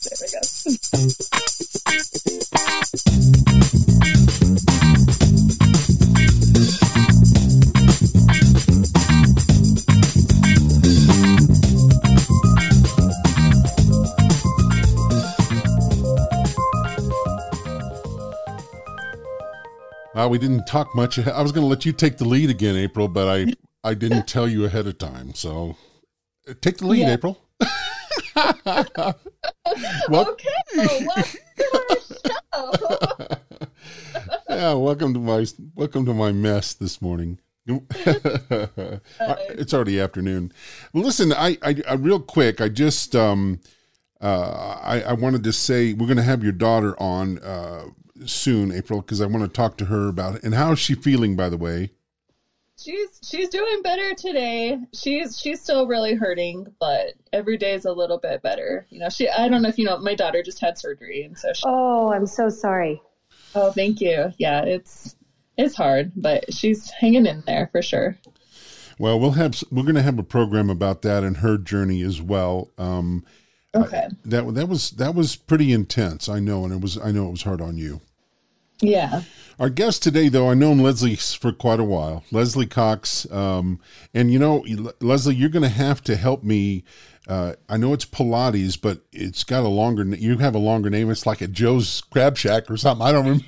There we go. We didn't talk much. I was going to let you take the lead again, April, but I didn't tell you ahead of time. So take the lead, April. Okay. Well, Yeah, welcome to my mess this morning. It's already afternoon. Well, listen, I real quick, I just I wanted to say we're going to have your daughter on soon, April, because I want to talk to her about it. And how is she feeling, by the way? She's doing better today. She's still really hurting, but every day is a little bit better. You know, I don't know if you know, my daughter just had surgery, and so Oh, I'm so sorry. Oh, thank you. Yeah, it's hard, but she's hanging in there for sure. Well, we're going to have a program about that and her journey as well. Okay. That was pretty intense, I know, and I know it was hard on you. Yeah. Our guest today, though, I've known Leslie for quite a while. Leslie Cox, and you know, Leslie, you're going to have to help me. I know it's Pilates, but it's got you have a longer name. It's like at Joe's Crab Shack or something. I don't remember.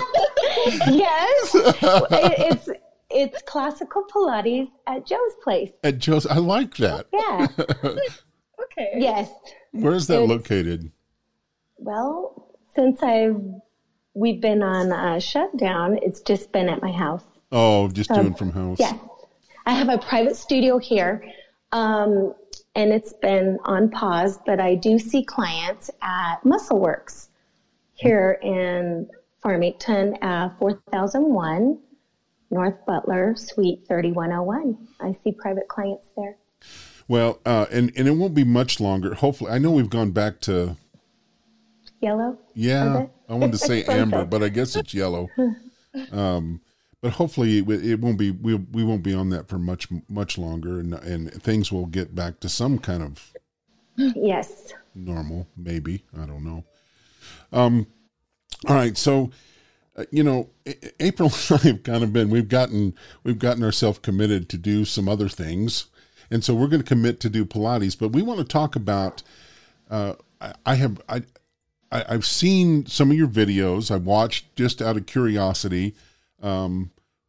Yes, it's classical Pilates at Joe's place. At Joe's, I like that. Yeah. Okay. Yes. Where is that located? Well, since we've been on shutdown, it's just been at my house. Oh, just doing from house. Yes. I have a private studio here, and it's been on pause, but I do see clients at MuscleWorks here in Farmington at 4001 North Butler, Suite 3101. I see private clients there. Well, and it won't be much longer. Hopefully, I know we've gone back to yellow. Yeah, I wanted to say amber, but I guess it's yellow. But hopefully, it won't be. We won't be on that for much longer, and things will get back to some kind of normal. Maybe, I don't know. All right, so. You know, April and I have kind of we've gotten ourselves committed to do some other things. And so we're going to commit to do Pilates, but we want to talk about, I've seen some of your videos. I watched just out of curiosity. We're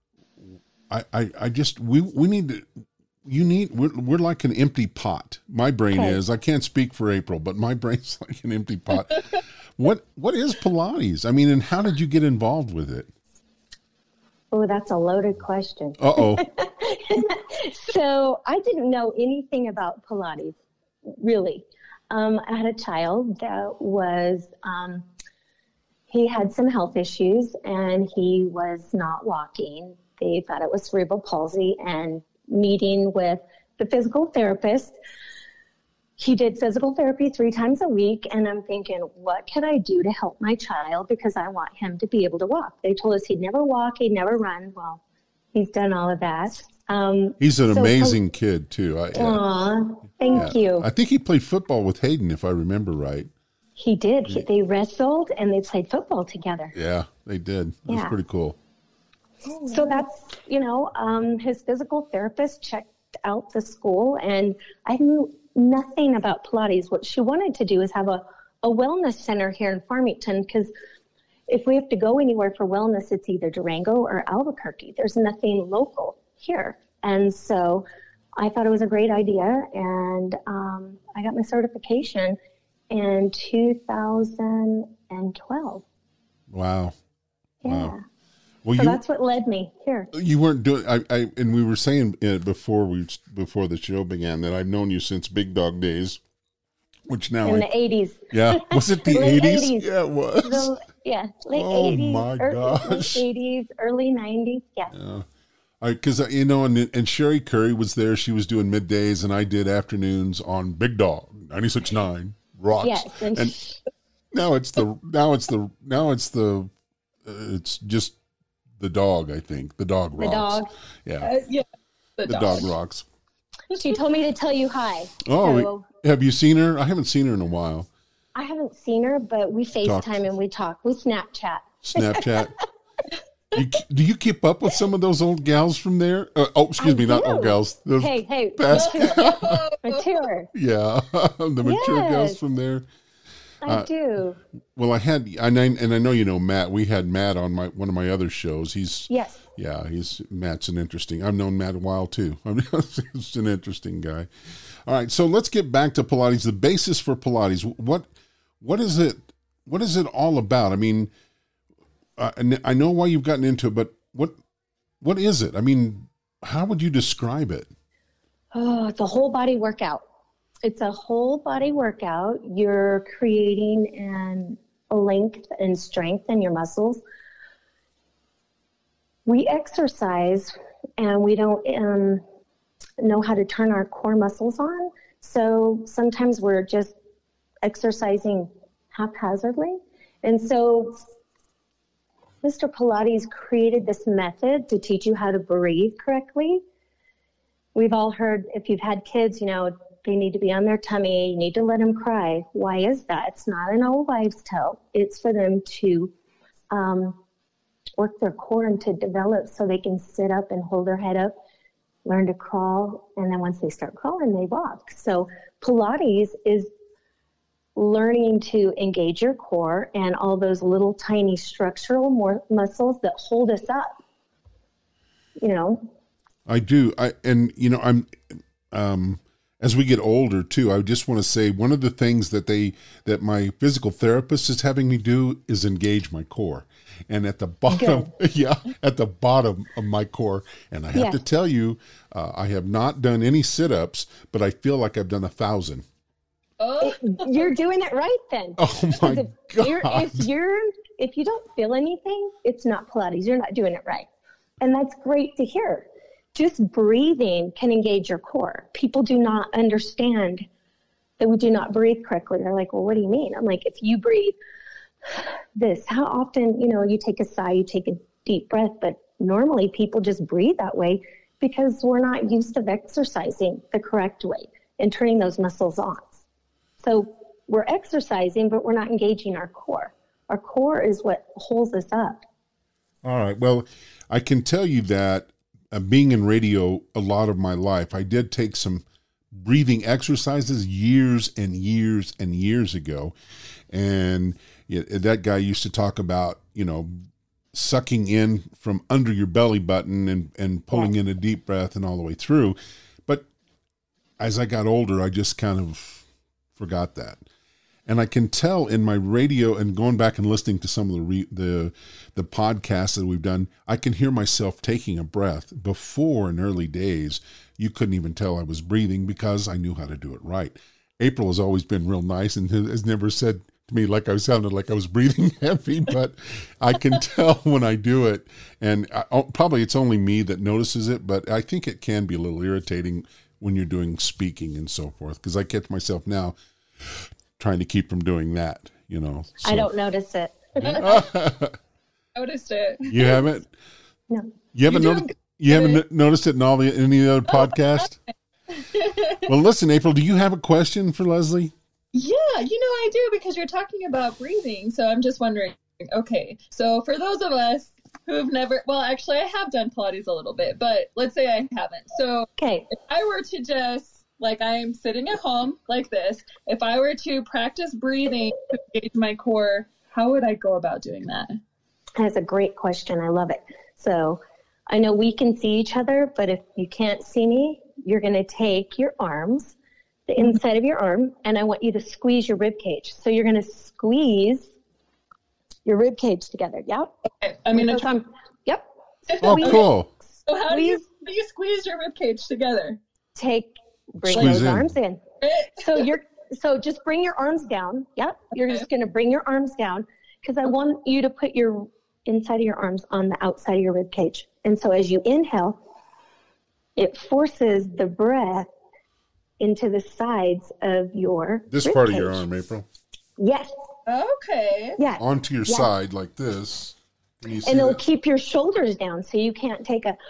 like an empty pot. My brain is, I can't speak for April, but my brain's like an empty pot. What is Pilates? I mean, and how did you get involved with it? Oh, that's a loaded question. Uh-oh. So I didn't know anything about Pilates, really. I had a child that was, he had some health issues and he was not walking. They thought it was cerebral palsy, and meeting with the physical therapist, he did physical therapy 3 times a week, and I'm thinking, what can I do to help my child, because I want him to be able to walk. They told us he'd never walk, he'd never run. Well, he's done all of that. He's an amazing kid, too. Thank you. I think he played football with Hayden, if I remember right. He did. They wrestled, and they played football together. Yeah, they did. It was pretty cool. So that's, his physical therapist checked out the school, and I knew nothing about Pilates. What she wanted to do is have a wellness center here in Farmington, because if we have to go anywhere for wellness, it's either Durango or Albuquerque. There's nothing local here. And so I thought it was a great idea, and I got my certification in 2012. Wow. Yeah. Wow. Well, so that's what led me here. You weren't doing. And we were saying before the show began that I've known you since Big Dog days, which now in the 80s. Yeah, was it the 80s? Yeah, it was. Late 80s. Oh my gosh. Late 80s, early 90s. Yes. Yeah. Because and Sherry Curry was there. She was doing middays, and I did afternoons on Big Dog 96.9 Rocks. Yes, and it's just the dog. I think the dog rocks. The dog. Yeah. The dog rocks. She told me to tell you hi. Oh, have you seen her? I haven't seen her in a while. I haven't seen her, but we FaceTime and we talk. We Snapchat. Snapchat. Do you keep up with some of those old gals from there? Excuse me, not old gals. Those hey, mature. Yeah, the mature gals from there. I do. Well, I know you know Matt. We had Matt on one of my other shows. Matt's an interesting. I've known Matt a while too. He's an interesting guy. All right, so let's get back to Pilates. The basis for Pilates. What is it? What is it all about? I mean, I know why you've gotten into it, but what is it? I mean, how would you describe it? Oh, it's a whole body workout. It's a whole body workout. You're creating a length and strength in your muscles. We exercise and we don't know how to turn our core muscles on. So sometimes we're just exercising haphazardly. And so Mr. Pilates created this method to teach you how to breathe correctly. We've all heard, if you've had kids, they need to be on their tummy. You need to let them cry. Why is that? It's not an old wives' tale. It's for them to work their core and to develop so they can sit up and hold their head up, learn to crawl, and then once they start crawling, they walk. So Pilates is learning to engage your core and all those little tiny structural muscles that hold us up. I do. I'm as we get older too, I just want to say one of the things that my physical therapist is having me do is engage my core. And at the bottom, at the bottom of my core. And I have to tell you, I have not done any sit-ups, but I feel like I've done 1,000. Oh, you're doing it right then. Oh my God. If you don't feel anything, it's not Pilates. You're not doing it right. And that's great to hear. Just breathing can engage your core. People do not understand that we do not breathe correctly. They're like, well, what do you mean? I'm like, if you breathe this, how often, you take a sigh, you take a deep breath, but normally people just breathe that way because we're not used to exercising the correct way and turning those muscles on. So we're exercising, but we're not engaging our core. Our core is what holds us up. All right. Well, I can tell you that being in radio a lot of my life, I did take some breathing exercises years and years and years ago. And that guy used to talk about, sucking in from under your belly button and pulling in a deep breath and all the way through. But as I got older, I just kind of forgot that. And I can tell in my radio and going back and listening to some of the podcasts that we've done, I can hear myself taking a breath. Before, in early days, you couldn't even tell I was breathing because I knew how to do it right. April has always been real nice and has never said to me like I sounded like I was breathing heavy, but I can tell when I do it. And probably it's only me that notices it, but I think it can be a little irritating when you're doing speaking and so forth, because I catch myself now trying to keep from doing that, So. I don't notice it. Noticed it. You haven't? No. You haven't noticed it in any other podcast? Well, listen, April, do you have a question for Leslie? Yeah, I do, because you're talking about breathing. So I'm just wondering, okay, so for those of us who've never, well, actually I have done Pilates a little bit, but let's say I haven't. So if I were to just, like I am sitting at home like this, if I were to practice breathing to engage my core, how would I go about doing that? That's a great question. I love it. So I know we can see each other, but if you can't see me, you're going to take your arms, the inside of your arm, and I want you to squeeze your rib cage. So you're going to squeeze your rib cage together. Yep. Okay. I'm going to try. Yep. Oh, cool. So how do you squeeze your rib cage together? Bring those arms in. So just bring your arms down. Yep. You're just going to bring your arms down because I want you to put your inside of your arms on the outside of your rib cage. And so as you inhale, it forces the breath into the sides of your this part of your arm, April. Yes. Okay. Yeah. Onto your side like this. And it'll keep your shoulders down so you can't take a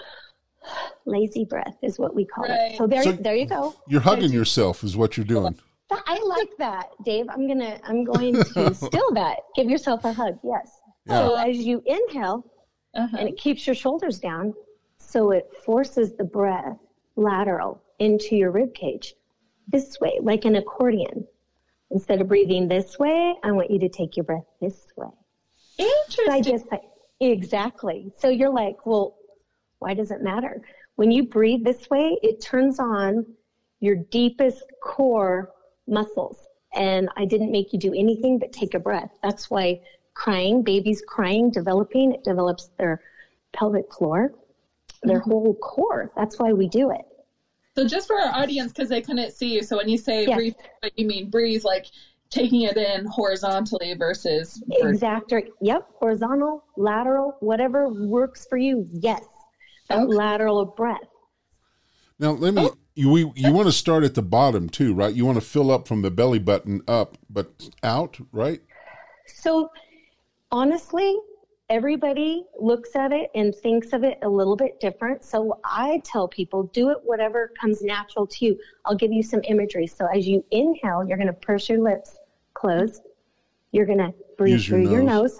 lazy breath is what we call it. So there you go. You're hugging yourself is what you're doing. I like that, Dave. I'm going to steal that. Give yourself a hug. Yes. Yeah. So as you inhale, and it keeps your shoulders down, so it forces the breath lateral into your rib cage this way, like an accordion. Instead of breathing this way, I want you to take your breath this way. Interesting. Exactly. So you're like, well, why does it matter? When you breathe this way, it turns on your deepest core muscles. And I didn't make you do anything but take a breath. That's why babies crying, developing, it develops their pelvic floor, their whole core. That's why we do it. So just for our audience, because they couldn't see you, so when you say breathe, what you mean breathe, like taking it in horizontally versus exactly. Yep, horizontal, lateral, whatever works for you. Yes, that lateral breath. Now let me. You want to start at the bottom too, right? You want to fill up from the belly button up, but out, right? So honestly, everybody looks at it and thinks of it a little bit different. So I tell people, do it whatever comes natural to you. I'll give you some imagery. So as you inhale, you're going to purse your lips closed. You're going to breathe through your nose.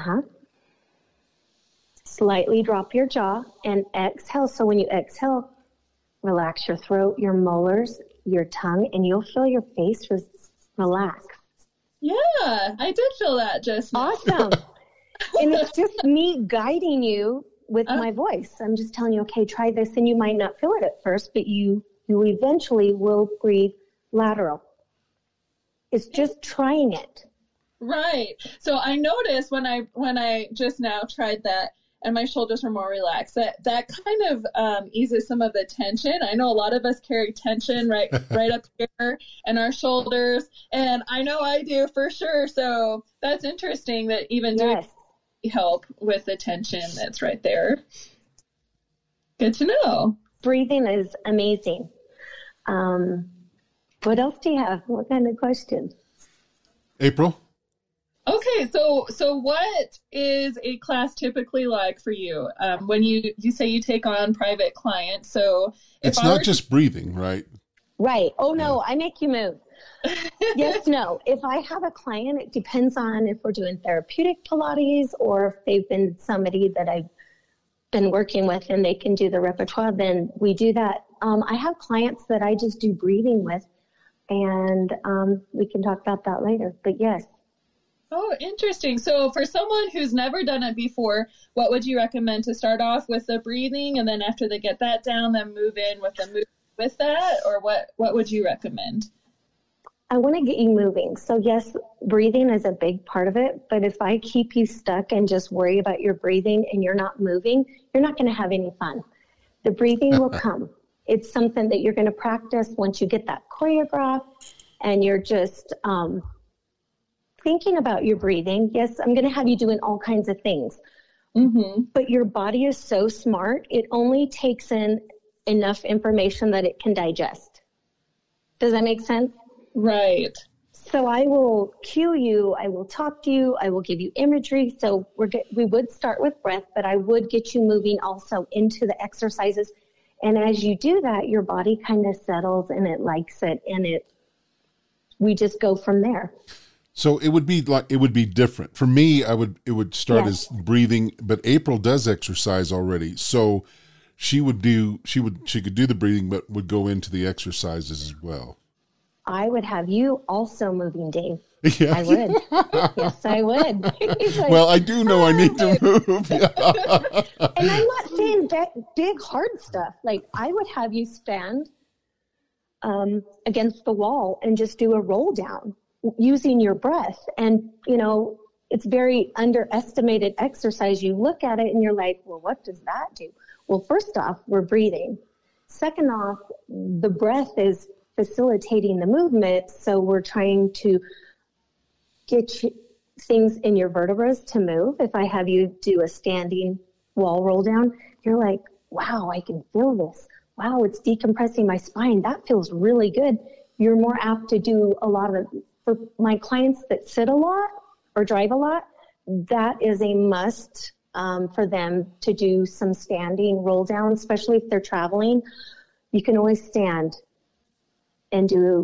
Slightly drop your jaw and exhale. So when you exhale, relax your throat, your molars, your tongue, and you'll feel your face relax. Yeah, I did feel that just now. Awesome. And it's just me guiding you with my voice. I'm just telling you, okay, try this, and you might not feel it at first, but you eventually will breathe lateral. It's just trying it. Right. So I noticed when I just now tried that, and my shoulders were more relaxed, that kind of eases some of the tension. I know a lot of us carry tension right up here and our shoulders, and I know I do for sure. So that's interesting that even doing help with the tension that's right there. Good to know. Breathing is amazing. What else do you have? What kind of questions? April? Okay, so what is a class typically like for you when you say you take on private clients? So it's not just breathing, right? Right. Oh, no, I make you move. Yes, no. If I have a client, it depends on if we're doing therapeutic Pilates or if they've been somebody that I've been working with and they can do the repertoire, then we do that. I have clients that I just do breathing with, and we can talk about that later. But yes. Oh, interesting. So for someone who's never done it before, what would you recommend to start off with the breathing, and then after they get that down, then move in with the move with that, or what would you recommend? I want to get you moving. So yes, breathing is a big part of it, but if I keep you stuck and just worry about your breathing and you're not moving, you're not going to have any fun. The breathing will come. It's something that you're going to practice once you get that choreographed and you're just thinking about your breathing. Yes, I'm going to have you doing all kinds of things, but your body is so smart. It only takes in enough information that it can digest. Does that make sense? Right. So I will cue you, I will talk to you, I will give you imagery. So we would start with breath, but I would get you moving also into the exercises. And as you do that, your body kind of settles and it likes it, and we just go from there. So it would be different. For me, it would start as breathing, but April does exercise already. So she could do the breathing, but would go into the exercises as well. I would have you also moving, Dave. Yeah. I would. Yes, I would. Like, well, I do know I need to move. And I'm not saying big, hard stuff. Like, I would have you stand against the wall and just do a roll down using your breath. And, it's very underestimated exercise. You look at it and you're like, well, what does that do? Well, first off, we're breathing. Second off, the breath is facilitating the movement. So we're trying to get things in your vertebrae to move. If I have you do a standing wall roll down, you're like, wow, I can feel this. Wow, it's decompressing my spine. That feels really good. You're more apt to do a lot of, for my clients that sit a lot or drive a lot, that is a must for them to do some standing roll down, especially if they're traveling. You can always stand and do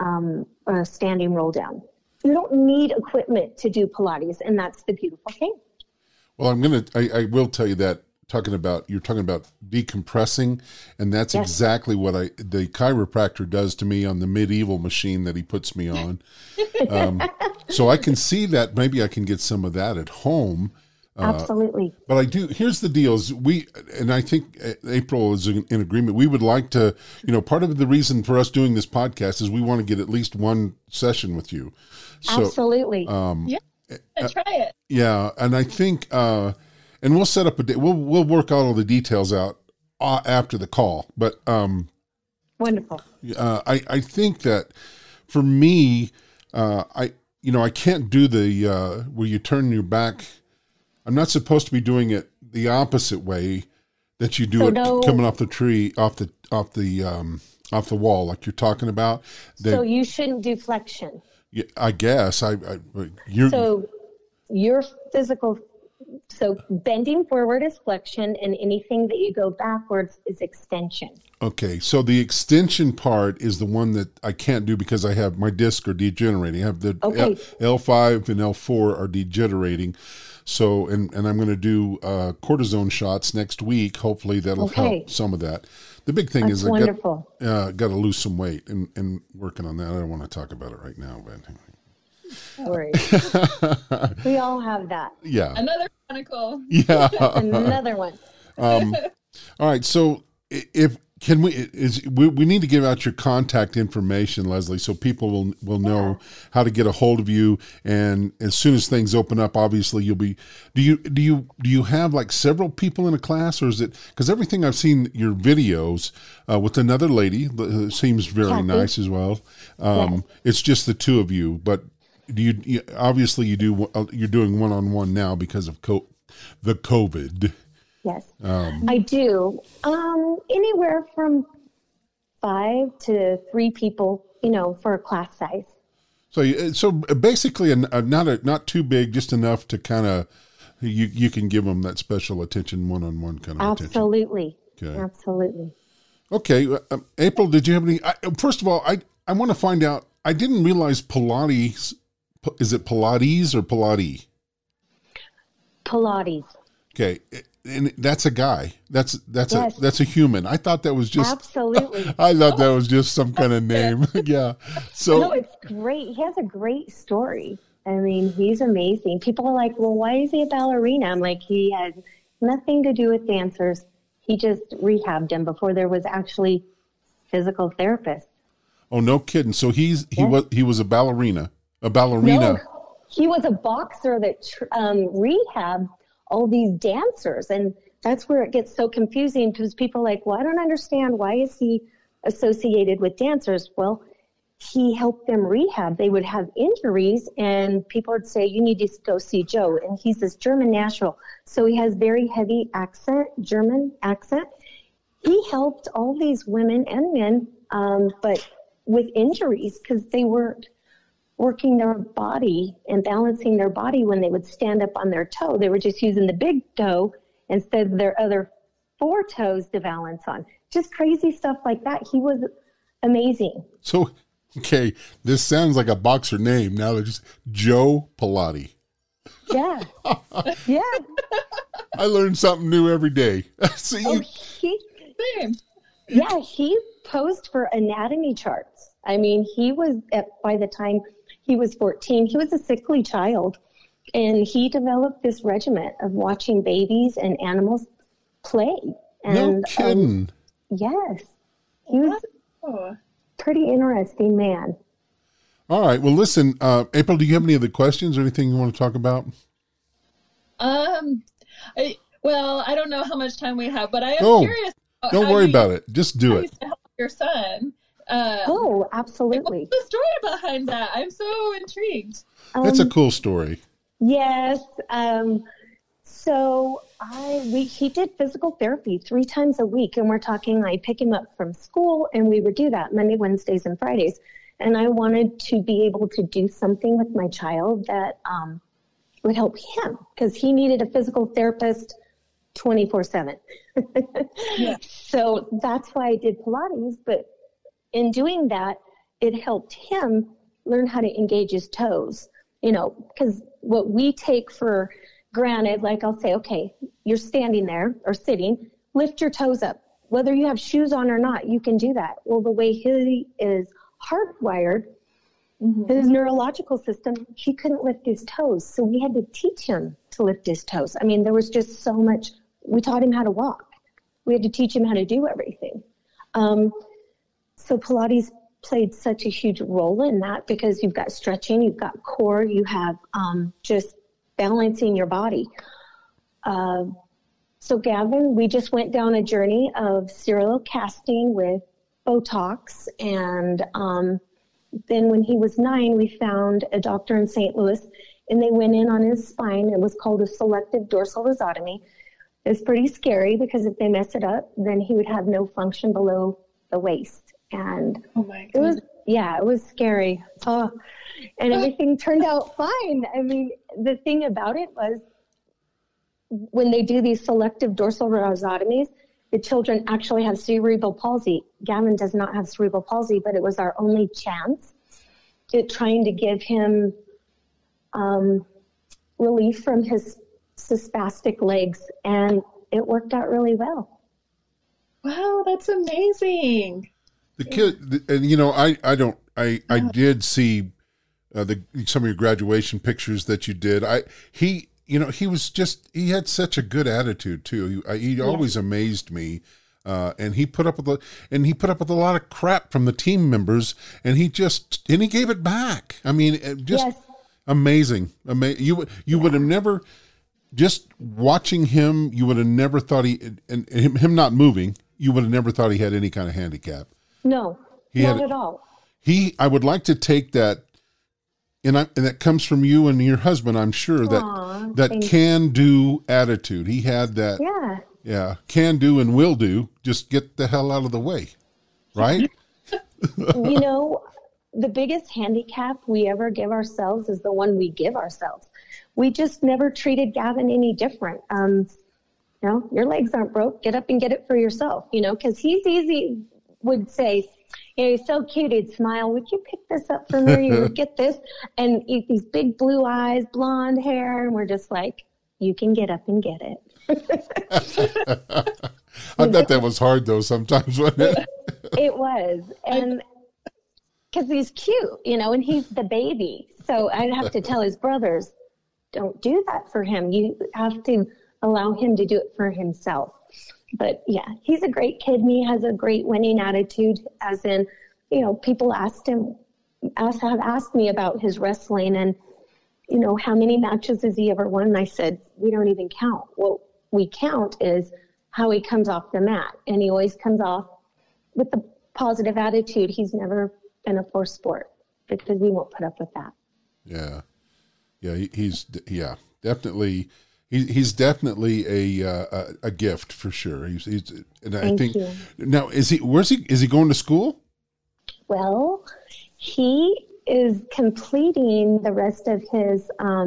a standing roll down. You don't need equipment to do Pilates, and that's the beautiful thing. Well, I will tell you that you're talking about decompressing, and that's exactly what the chiropractor does to me on the medieval machine that he puts me on. So I can see that maybe I can get some of that at home. Absolutely. But I do. Here's the deal: and I think April is in agreement. We would like to, part of the reason for us doing this podcast is we want to get at least one session with you. So, absolutely. Try it. Yeah, and I think, and we'll set up a day. We'll work all the details out after the call. But wonderful. I think that for me, I can't do the where you turn your back. I'm not supposed to be doing it the opposite way that you do coming off the tree, off the wall, like you're talking about. So you shouldn't do flexion. Yeah, I guess So your physical, so bending forward is flexion, and anything that you go backwards is extension. Okay, so the extension part is the one that I can't do because I have my discs are degenerating. I have the L5 and L4 are degenerating. So, and I'm going to do cortisone shots next week. Hopefully that'll help some of that. The big thing is I got to lose some weight and working on that. I don't want to talk about it right now, but worry. We all have that. Yeah. Another chronicle. Yeah. Another one. All right. So we need to give out your contact information, Leslie, so people will know how to get a hold of you. And as soon as things open up, obviously you'll be. Do you have like several people in a class, or is it because everything I've seen your videos with another lady seems very nice as well. It's just the two of you, but you're doing one-on-one now because of the COVID. Yes, I do. Anywhere from 5 to 3 people, for a class size. So basically, not too big, just enough to kind of you can give them that special attention, one-on-one kind of attention. Absolutely. Okay. Absolutely. Okay, April, did you have any? First of all, I want to find out. I didn't realize Pilates. Is it Pilates or Pilates? Pilates. Okay. And that's a guy. That's a human. I thought that was just absolutely. I thought that was just some kind of name. Yeah. So no, it's great. He has a great story. I mean, he's amazing. People are like, "Well, why is he a ballerina?" I'm like, he had nothing to do with dancers. He just rehabbed them before there was actually physical therapists. Oh, no kidding. So he was a ballerina. No, he was a boxer that rehabbed all these dancers, and that's where it gets so confusing because people are like, well, I don't understand, why is he associated with dancers? Well, he helped them rehab. They would have injuries, and people would say, you need to go see Joe, and he's this German national, so he has very heavy accent, German accent. He helped all these women and men, but with injuries because they weren't working their body and balancing their body when they would stand up on their toe. They were just using the big toe instead of their other 4 toes to balance on. Just crazy stuff like that. He was amazing. So, okay, this sounds like a boxer name. Now they're just Joe Pilates. Yeah. Yeah. I learn something new every day. Same. Yeah, he posed for anatomy charts. I mean, by the time he was 14, he was a sickly child, and he developed this regiment of watching babies and animals play. And, no kidding. Yes. He was a pretty interesting man. All right. Well, listen, April, do you have any other questions or anything you want to talk about? I don't know how much time we have, but I am curious. Don't worry about it. Just do it. To help your son. Absolutely. What's the story behind that? I'm so intrigued. That's a cool story. Yes. So he did physical therapy 3 times a week, and we're talking, I pick him up from school, and we would do that Monday, Wednesdays, and Fridays. And I wanted to be able to do something with my child that would help him because he needed a physical therapist 24/7. Yeah. So that's why I did Pilates. But in doing that, it helped him learn how to engage his toes, you know, because what we take for granted, like I'll say, okay, you're standing there or sitting, lift your toes up. Whether you have shoes on or not, you can do that. Well, the way he is hardwired, his neurological system, he couldn't lift his toes. So we had to teach him to lift his toes. I mean, there was just so much. We taught him how to walk. We had to teach him how to do everything. So Pilates played such a huge role in that because you've got stretching, you've got core, you have just balancing your body. So Gavin, we just went down a journey of serial casting with Botox. And then when he was 9, we found a doctor in St. Louis, and they went in on his spine. It was called a selective dorsal rhizotomy. It was pretty scary because if they mess it up, then he would have no function below the waist. And oh my goodness. It was scary. Oh, and everything turned out fine. I mean, the thing about it was when they do these selective dorsal rhizotomies, the children actually have cerebral palsy. Gavin does not have cerebral palsy, but it was our only chance at trying to give him relief from his spastic legs, and it worked out really well. Wow, that's amazing. The kid, and you know, I did see some of your graduation pictures that you did. He had such a good attitude too. He always amazed me. And he put up with a lot of crap from the team members, and he gave it back. I mean, amazing. You would have never, just watching him, you would have never thought him not moving, you would have never thought he had any kind of handicap. No, not at all. I would like to take that, and that comes from you and your husband, I'm sure, that can-do attitude. He had that. Yeah. Yeah, can do and will do. Just get the hell out of the way, right? You know, the biggest handicap we ever give ourselves is the one we give ourselves. We just never treated Gavin any different. Your legs aren't broke. Get up and get it for yourself, because he would say, he's so cute. He'd smile. Would you pick this up for me? You would get this. And these big blue eyes, blonde hair. And we're just like, you can get up and get it. I bet that was hard though sometimes, wasn't it? It was. And because he's cute, and he's the baby. So I'd have to tell his brothers, don't do that for him. You have to allow him to do it for himself. But yeah, he's a great kid, and he has a great winning attitude, as in, people have asked me about his wrestling and, how many matches has he ever won? And I said, we don't even count. What we count is how he comes off the mat, and he always comes off with a positive attitude. He's never been a forced sport because we won't put up with that. Yeah. Yeah. He's definitely, he's definitely a gift for sure. Thank you. Now, is he going to school? Well, he is completing the rest of his,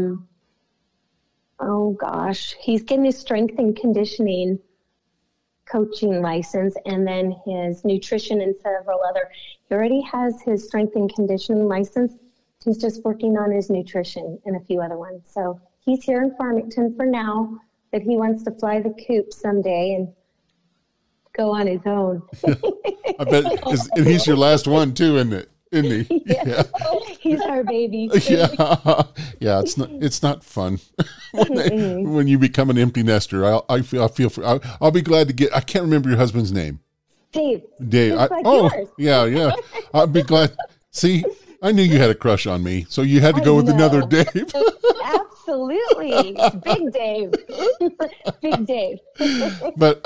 he's getting his strength and conditioning coaching license, and then his nutrition and several other. He already has his strength and conditioning license. He's just working on his nutrition and a few other ones. So he's here in Farmington for now, but he wants to fly the coop someday and go on his own. I bet, and he's your last one too, isn't it? Isn't he? Yeah. He's our baby. Yeah. It's not fun when you become an empty nester. I'll be glad to get. I can't remember your husband's name. Dave. Yours. Yeah. I'll be glad. See, I knew you had a crush on me, so you had to go with another Dave. Absolutely, Big Dave. Big Dave. But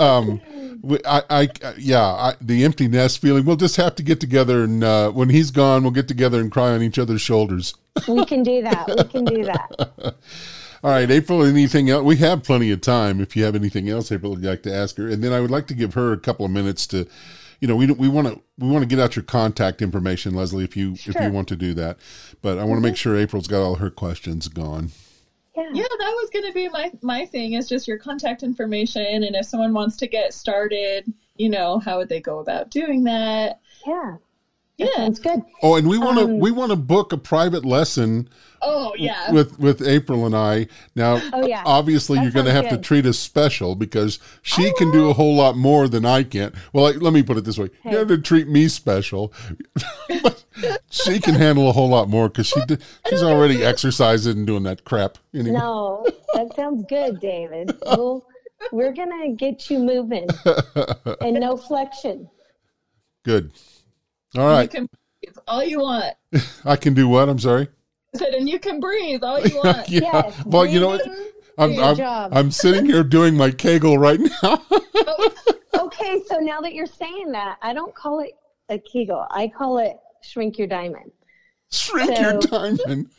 the empty nest feeling. We'll just have to get together, and when he's gone, we'll get together and cry on each other's shoulders. We can do that. All right, April. Anything else? We have plenty of time. If you have anything else, April, would like to ask her, and then I would like to give her a couple of minutes to. We want to get out your contact information, Leslie, if you want to do that. But I want to make sure April's got all her questions gone. Yeah, that was going to be my thing, is just your contact information, and if someone wants to get started, how would they go about doing that? Yeah. That sounds good. Oh, and we want to book a private lesson. Oh yeah. With April and I. Now, obviously, you're going to have to treat us special because she can do a whole lot more than I can. Well, let me put it this way: you have to treat me special. But she can handle a whole lot more because she's already exercising and doing that crap. Anyway. No, that sounds good, David. We're gonna get you moving, and no flexion. Good. All right. You can breathe all you want. I can do what? I'm sorry. I said, and you can breathe all you want. Yeah. Yes, well, you know what? I'm sitting here doing my Kegel right now. Okay, so now that you're saying that, I don't call it a Kegel. I call it shrink your diamond. Shrink your diamond.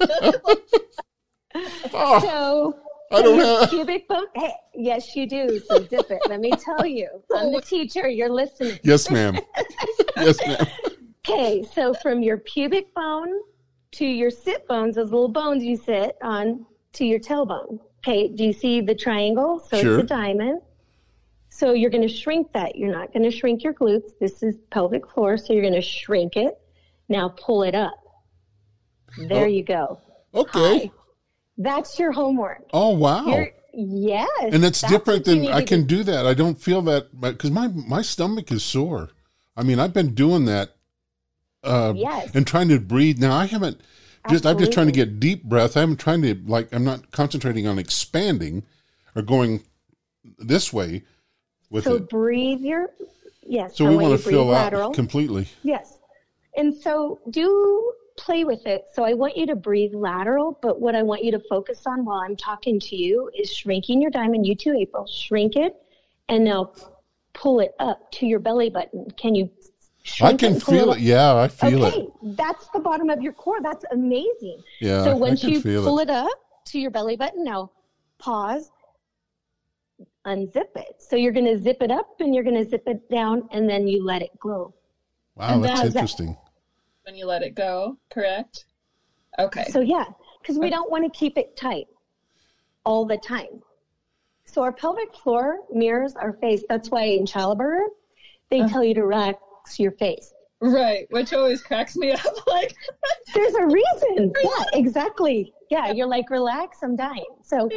So I don't have pubic bone. Hey, yes, you do. So zip it. Let me tell you. I'm the teacher. You're listening. Yes, ma'am. Yes, ma'am. Okay, so from your pubic bone to your sit bones, those little bones you sit on, to your tailbone. Okay, do you see the triangle? So sure. It's a diamond. So you're going to shrink that. You're not going to shrink your glutes. This is pelvic floor, so you're going to shrink it. Now pull it up. There you go. Okay. Hi. That's your homework. Oh, wow. Yes. And that's different than I can do that. I don't feel that because my stomach is sore. I mean, I've been doing that and trying to breathe. Now, I haven't I'm just trying to get deep breath. I haven't trying to, I'm not concentrating on expanding or going this way with it. So breathe yes. So we want to fill out completely. Yes. And so play with it. So I want you to breathe lateral, but what I want you to focus on while I'm talking to you is shrinking your diamond. You too, April. Shrink it, and now pull it up to your belly button. Can you shrink I can feel it. Yeah, I feel it. Okay, that's the bottom of your core. That's amazing. Yeah, so once you pull it up to your belly button, now pause, unzip it. So you're going to zip it up and you're going to zip it down, and then you let it glow. Wow, that's interesting. When you let it go, correct? Okay. So because we don't want to keep it tight all the time. So our pelvic floor mirrors our face. That's why in childbirth, they tell you to relax your face. Right, which always cracks me up. There's a reason. Yeah, exactly. Yeah, you're like, relax, I'm dying. So,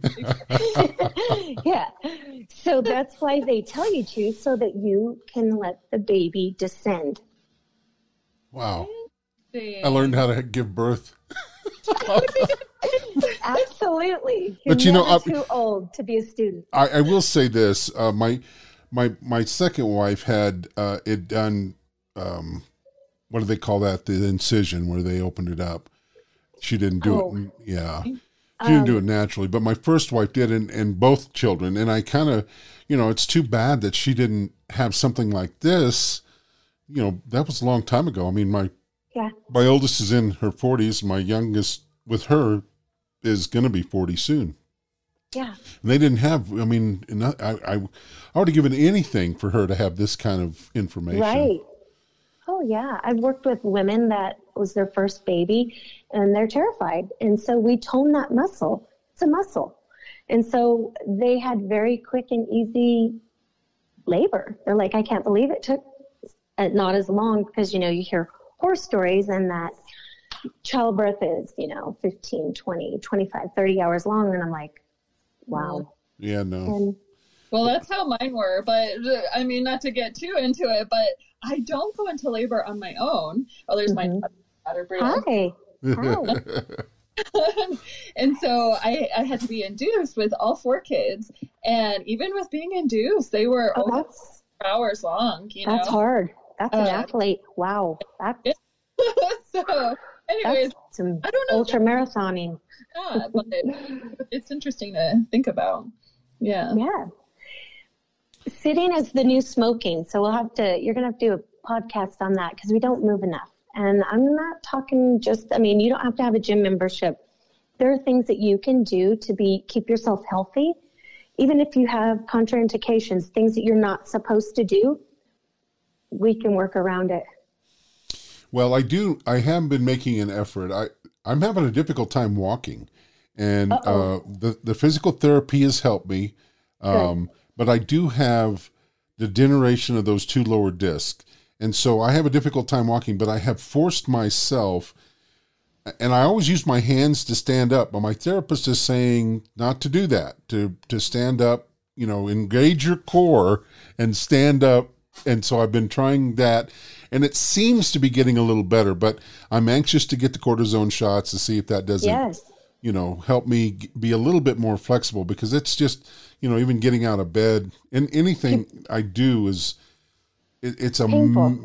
yeah. So that's why they tell you to, so that you can let the baby descend. Wow. I learned how to give birth. Absolutely. You're but never too old to be a student. I will say this. My second wife had it done, what do they call that? The incision where they opened it up. She didn't do it. Yeah. She didn't do it naturally. But my first wife did, and both children. And I kind of, it's too bad that she didn't have something like this. That was a long time ago. I mean, my oldest is in her 40s. My youngest with her is going to be 40 soon. Yeah. And they didn't have, I would have given anything for her to have this kind of information. Right. Oh, yeah. I've worked with women that was their first baby and they're terrified. And so we tone that muscle. It's a muscle. And so they had very quick and easy labor. They're like, I can't believe it took not as long because, you hear horror stories and that childbirth is, 15, 20, 25, 30 hours long. And I'm like, wow. Yeah, no. Well, that's how mine were. But I mean, not to get too into it, but I don't go into labor on my own. Oh, there's my daughter, Brianna. Hi. And so I had to be induced with all 4 kids. And even with being induced, they were over 4 hours long. That's hard. That's an athlete. Wow. So, anyways, I don't know. Ultra marathoning. Yeah, but it's interesting to think about. Yeah. Yeah. Sitting is the new smoking. So you're going to have to do a podcast on that because we don't move enough. And I'm not talking you don't have to have a gym membership. There are things that you can do to keep yourself healthy. Even if you have contraindications, things that you're not supposed to do, we can work around it. Well, I have been making an effort. I'm having a difficult time walking, and the physical therapy has helped me. But I do have the degeneration of those 2 lower discs. And so I have a difficult time walking, but I have forced myself, and I always use my hands to stand up, but my therapist is saying not to do that, to stand up, engage your core and stand up. And so I've been trying that, and it seems to be getting a little better, but I'm anxious to get the cortisone shots to see if that doesn't, help me be a little bit more flexible, because it's just, even getting out of bed and anything I do is, it's a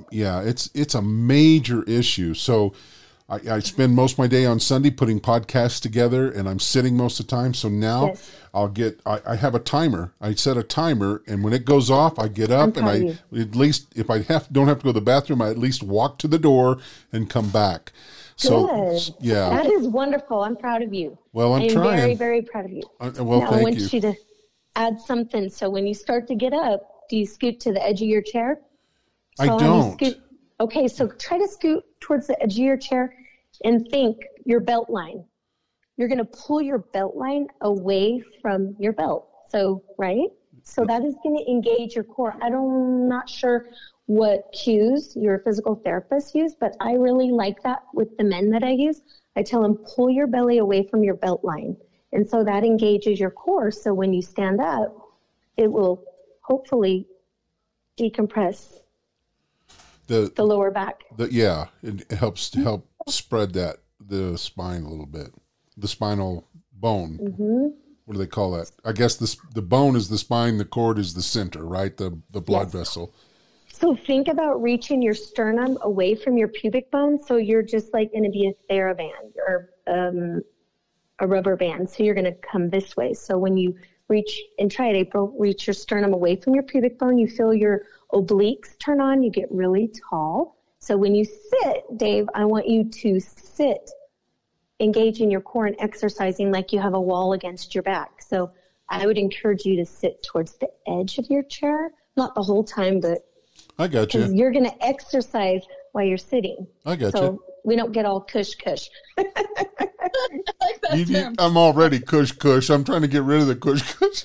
major issue. So I spend most of my day on Sunday putting podcasts together, and I'm sitting most of the time. So now I have a timer. I set a timer, and when it goes off, I get up, and I at least, if I don't have to go to the bathroom, I at least walk to the door and come back. So, yeah. That is wonderful. I'm proud of you. Well, I'm trying. very, very proud of you. Thank you. I want you to add something. So when you start to get up, do you scoot to the edge of your chair? I don't. Okay, so try to scoot towards the edge of your chair and think your belt line. You're going to pull your belt line away from your belt. So, right? So that is going to engage your core. I'm not sure what cues your physical therapist use, but I really like that with the men that I use. I tell them, pull your belly away from your belt line. And so that engages your core. So when you stand up, it will hopefully decompress the lower back. It helps to help spread the spine a little bit, the spinal bone. Mm-hmm. What do they call that? I guess the bone is the spine, the cord is the center, right? The blood vessel. So think about reaching your sternum away from your pubic bone. So you're just like going to be a TheraBand or a rubber band. So you're going to come this way. So when you reach, and try it, April, reach your sternum away from your pubic bone, you feel your obliques turn on, you get really tall. So when you sit, Dave, I want you to sit, engaging your core and exercising like you have a wall against your back. So I would encourage you to sit towards the edge of your chair, not the whole time, but I got you. You're going to exercise while you're sitting. I got you. So we don't get all cush. I like that term. I'm already cush. I'm trying to get rid of the cush.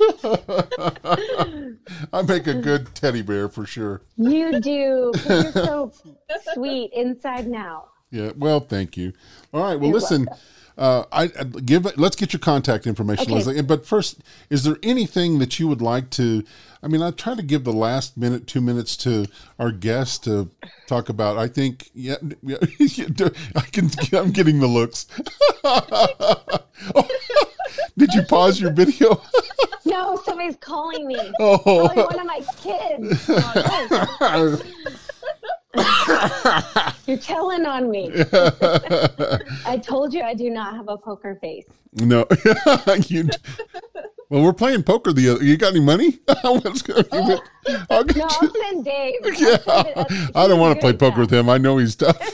I make a good teddy bear for sure. You do. You're so sweet inside and out. Yeah. Well, thank you. All right. Well, listen. Let's get your contact information, okay, Leslie. But first, is there anything that you would like to? I mean, I try to give the last 2 minutes to our guest to talk about. I think, I'm getting the looks. Oh, did you pause your video? No, somebody's calling me. Probably one of my kids. You're telling on me. I told you I do not have a poker face. No. Well, we're playing poker. You got any money? I'll send Dave. I don't want to play poker with him. I know he's tough.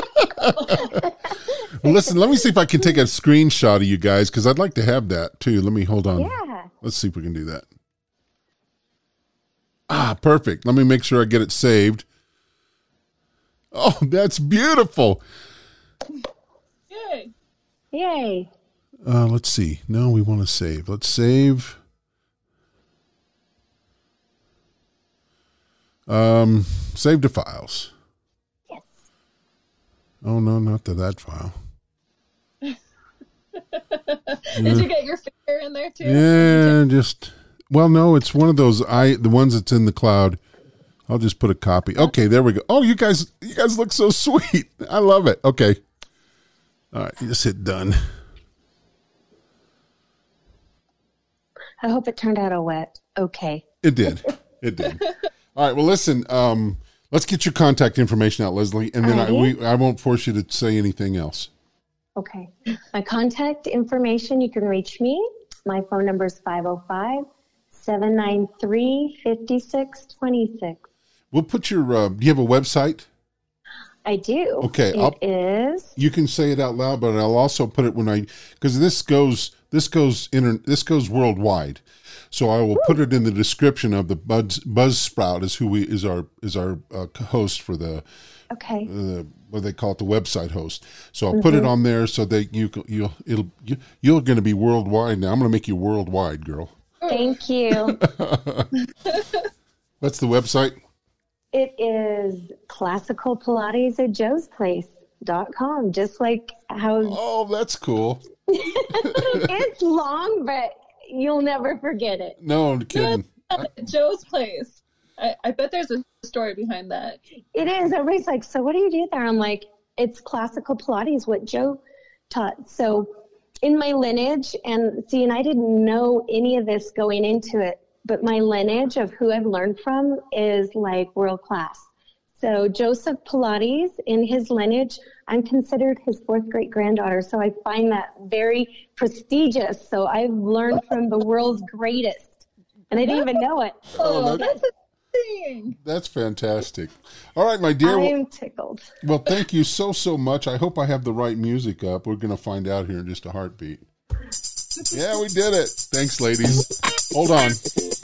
Well, listen, let me see if I can take a screenshot of you guys, because I'd like to have that too. Let me hold on. Yeah. Let's see if we can do that. Perfect. Let me make sure I get it saved. Oh, that's beautiful. Yay. Yay. Let's see. No, we want to save. Let's save. Save to files. Yes. Oh, no, not to that file. Did you get your finger in there too? Yeah, no, it's one of those, the ones that's in the cloud. I'll just put a copy. Okay, there we go. Oh, you guys look so sweet. I love it. Okay. All right, you just hit done. I hope it turned out okay. It did. All right, well, listen, let's get your contact information out, Leslie, and then I won't force you to say anything else. Okay. My contact information, you can reach me. My phone number is 505-793-5626. We'll put your, do you have a website? I do. Okay. It is. You can say it out loud, but I'll also put it because this goes worldwide. So I will put it in the description of the Buzzsprout is our host for the, okay. What they call it, the website host. So I'll put it on there so that you're going to be worldwide now. I'm going to make you worldwide, girl. Thank you. What's the website? It is classical Pilates at joesplace.com, just like how... Oh, that's cool. It's long, but you'll never forget it. No, I'm kidding. Joe's Place. I bet there's a story behind that. It is. Everybody's like, so what do you do there? I'm like, it's classical Pilates, what Joe taught. So in my lineage, and I didn't know any of this going into it, but my lineage of who I've learned from is like world class. So Joseph Pilates, in his lineage, I'm considered his fourth great granddaughter. So I find that very prestigious. So I've learned from the world's greatest, and I didn't even know it. Oh, that's amazing. That's fantastic. All right, my dear. I am tickled. Well, thank you so much. I hope I have the right music up. We're going to find out here in just a heartbeat. Yeah, we did it. Thanks, ladies. Hold on.